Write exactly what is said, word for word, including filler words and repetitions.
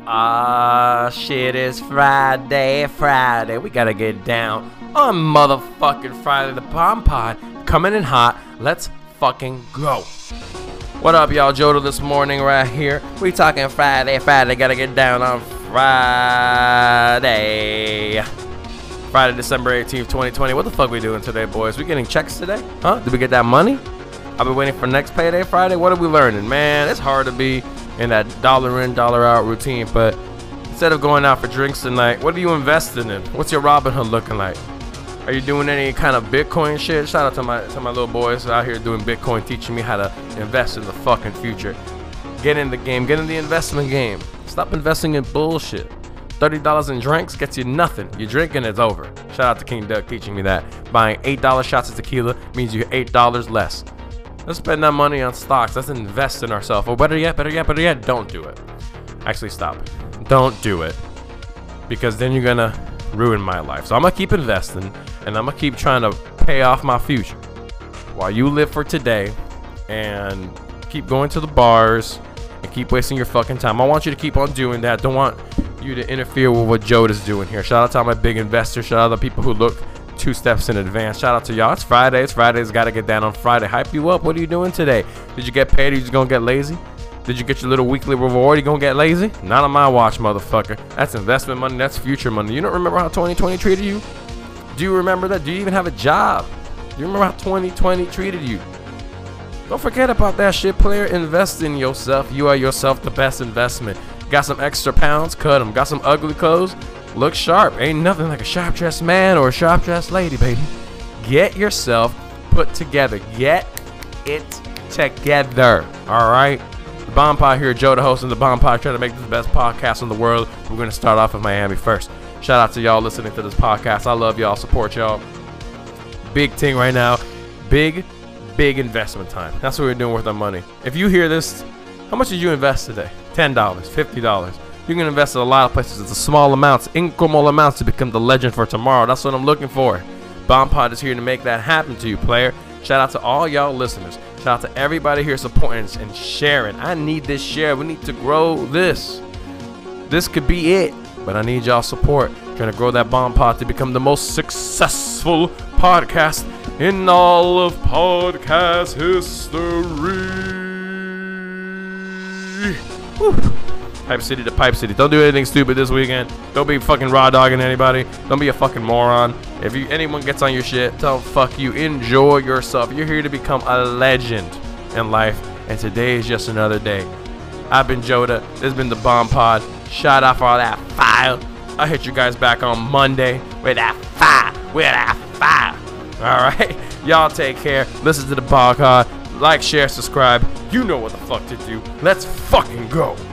Ah, shit, it's Friday, Friday. We gotta get down on motherfucking Friday. The Bomb Pod coming in hot. Let's fucking go. What up, y'all? Joda this morning right here. We talking Friday, Friday. Gotta get down on Friday. Friday, December eighteenth, twenty twenty. What the fuck we doing today, boys? We getting checks today? Huh? Did we get that money? I've been waiting for next payday Friday. What are we learning? Man, it's hard to be in that dollar in, dollar out routine, but instead of going out for drinks tonight, what are you investing in? What's your Robinhood looking like? Are you doing any kind of Bitcoin shit? Shout out to my to my little boys out here doing Bitcoin, teaching me how to invest in the fucking future. Get in the game, get in the investment game. Stop investing in bullshit. thirty dollars in drinks gets you nothing. You're drinking, it's over. Shout out to King Doug teaching me that. Buying eight dollar shots of tequila means you get eight dollars less. Let's spend that money on stocks. Let's invest in ourselves. Or better yet, better yet, better yet, don't do it. Actually, stop. Don't do it. Because then you're going to ruin my life. So I'm going to keep investing. And I'm going to keep trying to pay off my future. While you live for today. And keep going to the bars. And keep wasting your fucking time. I want you to keep on doing that. Don't want you to interfere with what Joda's doing here. Shout out to all my big investors. Shout out to the people who look two steps in advance. Shout out to y'all. It's Friday. It's Friday's got to get down on Friday. Hype you up. What are you doing today? Did you get paid or you just gonna get lazy? Did you get your little weekly reward? You gonna get lazy? Not on my watch, motherfucker. That's investment money. That's future money. You don't remember how twenty twenty treated you? Do you remember that? Do you even have a job? Do you remember how twenty twenty treated you? Don't forget about that shit, player. Invest in yourself. You are yourself the best investment. Got some extra pounds? Cut them. Got some ugly clothes? Look sharp. Ain't nothing like a sharp dressed man or a sharp dressed lady, baby. Get yourself put together. Get it together. All right. The Bomb Pod here, Joda hosting the Bomb Pod, trying to make this the best podcast in the world. We're going to start off in Miami first. Shout out to y'all listening to this podcast. I love y'all. Support y'all. Big thing right now. Big, big investment time. That's what we're doing with our money. If you hear this, how much did you invest today? ten dollars, fifty dollars. You can invest in a lot of places. It's a small amounts, incremental amounts to become the legend for tomorrow. That's what I'm looking for. Bomb Pod is here to make that happen to you, player. Shout out to all y'all listeners. Shout out to everybody here supporting and sharing. I need this share. We need to grow this. This could be it, but I need y'all support. Trying to grow that Bomb Pod to become the most successful podcast in all of podcast history. Woo. Pipe City to Pipe City. Don't do anything stupid this weekend. Don't be fucking raw dogging anybody. Don't be a fucking moron. If you anyone gets on your shit, tell them fuck you. Enjoy yourself. You're here to become a legend in life, and today is just another day. I've been Joda. This has been the Bomb Pod. Shout out for all that fire. I'll hit you guys back on Monday with that fire. With that fire. Alright? Y'all take care. Listen to the Bomb Pod. Like, share, subscribe. You know what the fuck to do. Let's fucking go.